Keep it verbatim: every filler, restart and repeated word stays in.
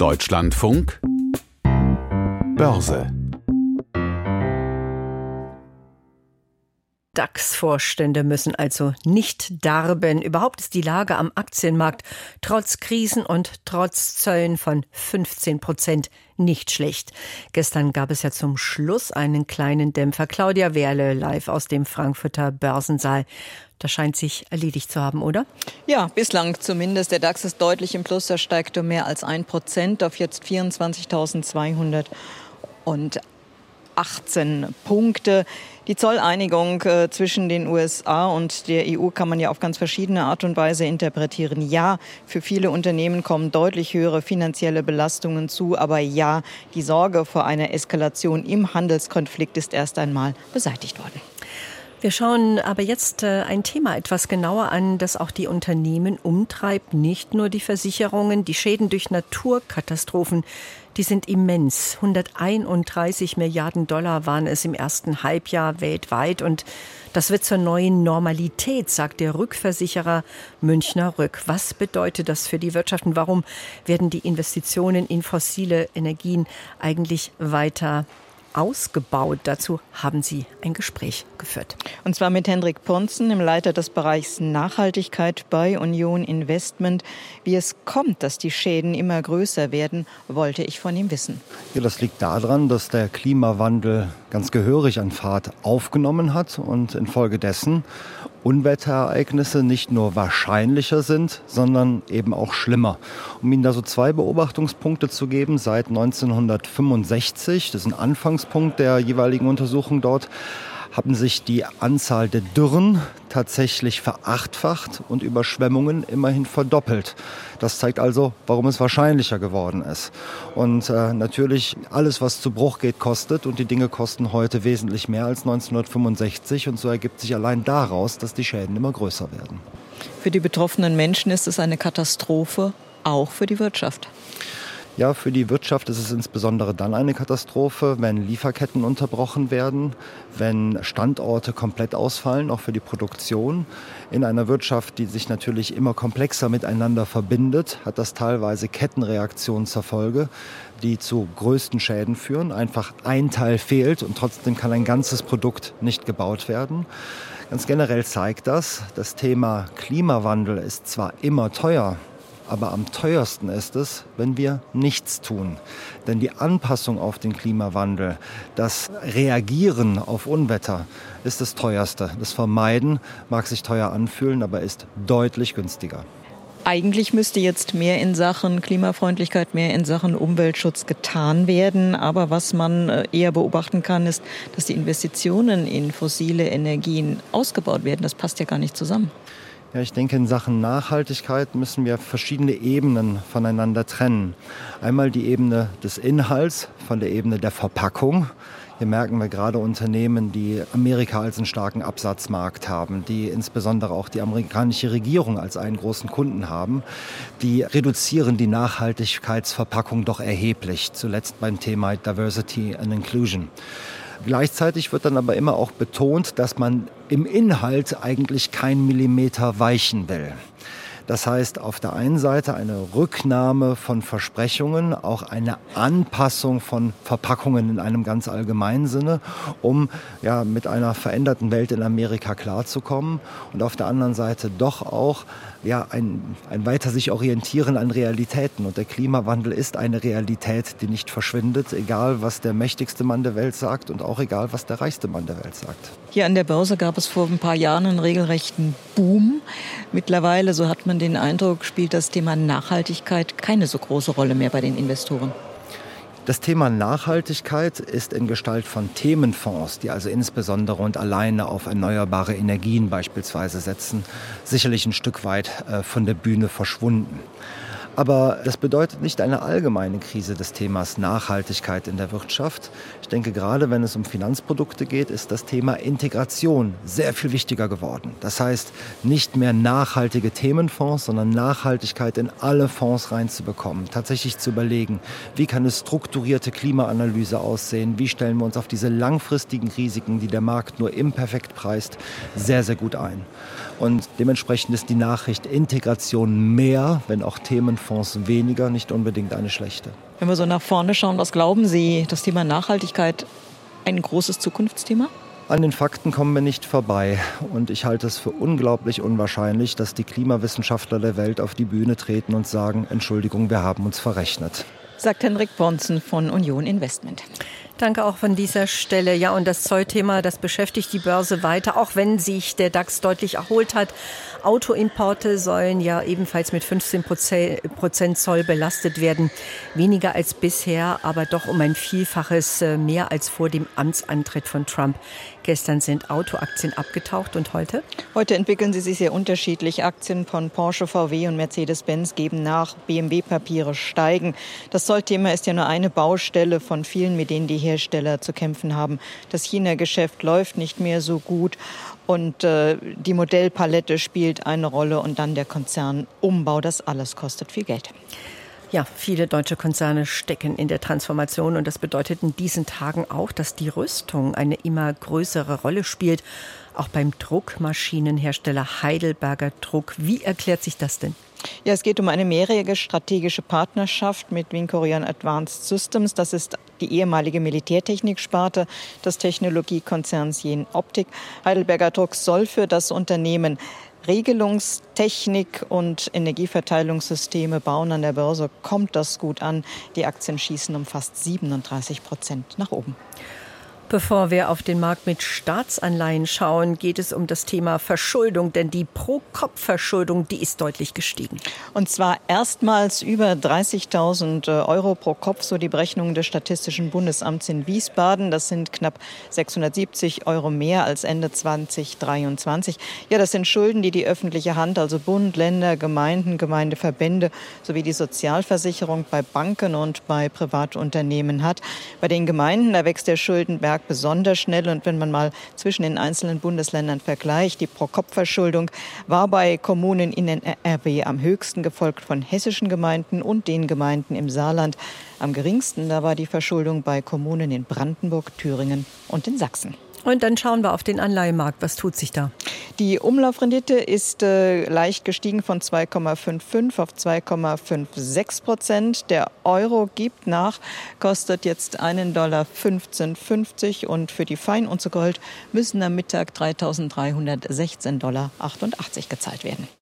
Deutschlandfunk Börse. DAX-Vorstände müssen also nicht darben. Überhaupt ist die Lage am Aktienmarkt trotz Krisen und trotz Zöllen von fünfzehn Prozent nicht schlecht. Gestern gab es ja zum Schluss einen kleinen Dämpfer. Claudia Wehrle live aus dem Frankfurter Börsensaal. Das scheint sich erledigt zu haben, oder? Ja, bislang zumindest. Der DAX ist deutlich im Plus. Er steigt um mehr als ein Prozent auf jetzt vierundzwanzigtausendzweihundertachtzehn Punkte. Die Zolleinigung äh, zwischen den U S A und der E U kann man ja auf ganz verschiedene Art und Weise interpretieren. Ja, für viele Unternehmen kommen deutlich höhere finanzielle Belastungen zu. Aber ja, die Sorge vor einer Eskalation im Handelskonflikt ist erst einmal beseitigt worden. Wir schauen aber jetzt äh, ein Thema etwas genauer an, das auch die Unternehmen umtreibt. Nicht nur die Versicherungen, die Schäden durch Naturkatastrophen, die sind immens. hunderteinunddreißig Milliarden Dollar waren es im ersten Halbjahr weltweit. Und das wird zur neuen Normalität, sagt der Rückversicherer Münchner Rück. Was bedeutet das für die Wirtschaft und warum werden die Investitionen in fossile Energien eigentlich weiter ausgebaut? Dazu haben Sie ein Gespräch geführt. Und zwar mit Hendrik Ponzen, dem Leiter des Bereichs Nachhaltigkeit bei Union Investment. Wie es kommt, dass die Schäden immer größer werden, wollte ich von ihm wissen. Ja, das liegt daran, dass der Klimawandel ganz gehörig an Fahrt aufgenommen hat und infolgedessen Unwetterereignisse nicht nur wahrscheinlicher sind, sondern eben auch schlimmer. Um Ihnen da so zwei Beobachtungspunkte zu geben, seit neunzehnhundertfünfundsechzig, das ist ein Anfangspunkt der jeweiligen Untersuchung dort, haben sich die Anzahl der Dürren tatsächlich verachtfacht und Überschwemmungen immerhin verdoppelt. Das zeigt also, warum es wahrscheinlicher geworden ist. Und äh, natürlich, alles, was zu Bruch geht, kostet. Und die Dinge kosten heute wesentlich mehr als neunzehnhundertfünfundsechzig. Und so ergibt sich allein daraus, dass die Schäden immer größer werden. Für die betroffenen Menschen ist es eine Katastrophe, auch für die Wirtschaft. Ja, für die Wirtschaft ist es insbesondere dann eine Katastrophe, wenn Lieferketten unterbrochen werden, wenn Standorte komplett ausfallen, auch für die Produktion. In einer Wirtschaft, die sich natürlich immer komplexer miteinander verbindet, hat das teilweise Kettenreaktionen zur Folge, die zu größten Schäden führen. Einfach ein Teil fehlt und trotzdem kann ein ganzes Produkt nicht gebaut werden. Ganz generell zeigt das, das Thema Klimawandel ist zwar immer teuer, aber am teuersten ist es, wenn wir nichts tun. Denn die Anpassung auf den Klimawandel, das Reagieren auf Unwetter ist das teuerste. Das Vermeiden mag sich teuer anfühlen, aber ist deutlich günstiger. Eigentlich müsste jetzt mehr in Sachen Klimafreundlichkeit, mehr in Sachen Umweltschutz getan werden. Aber was man eher beobachten kann, ist, dass die Investitionen in fossile Energien ausgebaut werden. Das passt ja gar nicht zusammen. Ja, ich denke, in Sachen Nachhaltigkeit müssen wir verschiedene Ebenen voneinander trennen. Einmal die Ebene des Inhalts von der Ebene der Verpackung. Hier merken wir gerade Unternehmen, die Amerika als einen starken Absatzmarkt haben, die insbesondere auch die amerikanische Regierung als einen großen Kunden haben, die reduzieren die Nachhaltigkeitsverpackung doch erheblich, zuletzt beim Thema Diversity and Inclusion. Gleichzeitig wird dann aber immer auch betont, dass man im Inhalt eigentlich keinen Millimeter weichen will. Das heißt, auf der einen Seite eine Rücknahme von Versprechungen, auch eine Anpassung von Verpackungen in einem ganz allgemeinen Sinne, um ja, mit einer veränderten Welt in Amerika klarzukommen. Und auf der anderen Seite doch auch ja, ein, ein weiter sich orientieren an Realitäten. Und der Klimawandel ist eine Realität, die nicht verschwindet, egal was der mächtigste Mann der Welt sagt und auch egal was der reichste Mann der Welt sagt. Hier an der Börse gab es vor ein paar Jahren einen regelrechten Boom. Mittlerweile, so hat man den Eindruck, spielt das Thema Nachhaltigkeit keine so große Rolle mehr bei den Investoren. Das Thema Nachhaltigkeit ist in Gestalt von Themenfonds, die also insbesondere und alleine auf erneuerbare Energien beispielsweise setzen, sicherlich ein Stück weit äh, von der Bühne verschwunden. Aber das bedeutet nicht eine allgemeine Krise des Themas Nachhaltigkeit in der Wirtschaft. Ich denke, gerade wenn es um Finanzprodukte geht, ist das Thema Integration sehr viel wichtiger geworden. Das heißt, nicht mehr nachhaltige Themenfonds, sondern Nachhaltigkeit in alle Fonds reinzubekommen. Tatsächlich zu überlegen, wie kann eine strukturierte Klimaanalyse aussehen? Wie stellen wir uns auf diese langfristigen Risiken, die der Markt nur imperfekt preist, sehr, sehr gut ein. Und dementsprechend ist die Nachricht Integration mehr, wenn auch Themenfonds Fonds weniger nicht unbedingt eine schlechte. Wenn wir so nach vorne schauen, was glauben Sie, das Thema Nachhaltigkeit ein großes Zukunftsthema? An den Fakten kommen wir nicht vorbei. Und ich halte es für unglaublich unwahrscheinlich, dass die Klimawissenschaftler der Welt auf die Bühne treten und sagen, Entschuldigung, wir haben uns verrechnet. Sagt Henrik Bonzen von Union Investment. Danke auch von dieser Stelle. Ja, und das Zollthema, das beschäftigt die Börse weiter, auch wenn sich der DAX deutlich erholt hat. Autoimporte sollen ja ebenfalls mit fünfzehn Prozent Zoll belastet werden. Weniger als bisher, aber doch um ein Vielfaches mehr als vor dem Amtsantritt von Trump. Gestern sind Autoaktien abgetaucht und heute? Heute entwickeln sie sich sehr unterschiedlich. Aktien von Porsche, V W und Mercedes-Benz geben nach, B M W-Papiere steigen. Das Zollthema ist ja nur eine Baustelle von vielen, mit denen die Hersteller zu kämpfen haben. Das China-Geschäft läuft nicht mehr so gut und äh, die Modellpalette spielt eine Rolle und dann der Konzernumbau. Das alles kostet viel Geld. Ja, viele deutsche Konzerne stecken in der Transformation und das bedeutet in diesen Tagen auch, dass die Rüstung eine immer größere Rolle spielt, auch beim Druckmaschinenhersteller Heidelberger Druck. Wie erklärt sich das denn? Ja, es geht um eine mehrjährige strategische Partnerschaft mit Wing Korean Advanced Systems. Das ist die ehemalige Militärtechniksparte des Technologiekonzerns Jenoptik. Heidelberger Druck soll für das Unternehmen Regelungstechnik und Energieverteilungssysteme bauen. An der Börse kommt das gut an. Die Aktien schießen um fast siebenunddreißig Prozent nach oben. Bevor wir auf den Markt mit Staatsanleihen schauen, geht es um das Thema Verschuldung, denn die Pro-Kopf-Verschuldung, die ist deutlich gestiegen. Und zwar erstmals über dreißigtausend Euro pro Kopf, so die Berechnung des Statistischen Bundesamts in Wiesbaden. Das sind knapp sechshundertsiebzig Euro mehr als Ende zweitausenddreiundzwanzig. Ja, das sind Schulden, die die öffentliche Hand, also Bund, Länder, Gemeinden, Gemeindeverbände sowie die Sozialversicherung bei Banken und bei Privatunternehmen hat. Bei den Gemeinden, da wächst der Schuldenberg besonders schnell. Und wenn man mal zwischen den einzelnen Bundesländern vergleicht, die Pro-Kopf-Verschuldung war bei Kommunen in N R W am höchsten, gefolgt von hessischen Gemeinden und den Gemeinden im Saarland. Am geringsten, da war die Verschuldung bei Kommunen in Brandenburg, Thüringen und in Sachsen. Und dann schauen wir auf den Anleihemarkt. Was tut sich da? Die Umlaufrendite ist äh, leicht gestiegen von zwei Komma fünfundfünfzig auf zwei Komma sechsundfünfzig Prozent. Der Euro gibt nach, kostet jetzt einen Dollar fünfzehn fünfzig und für die Feinunze Gold müssen am Mittag dreitausenddreihundertsechzehn Dollar achtundachtzig gezahlt werden.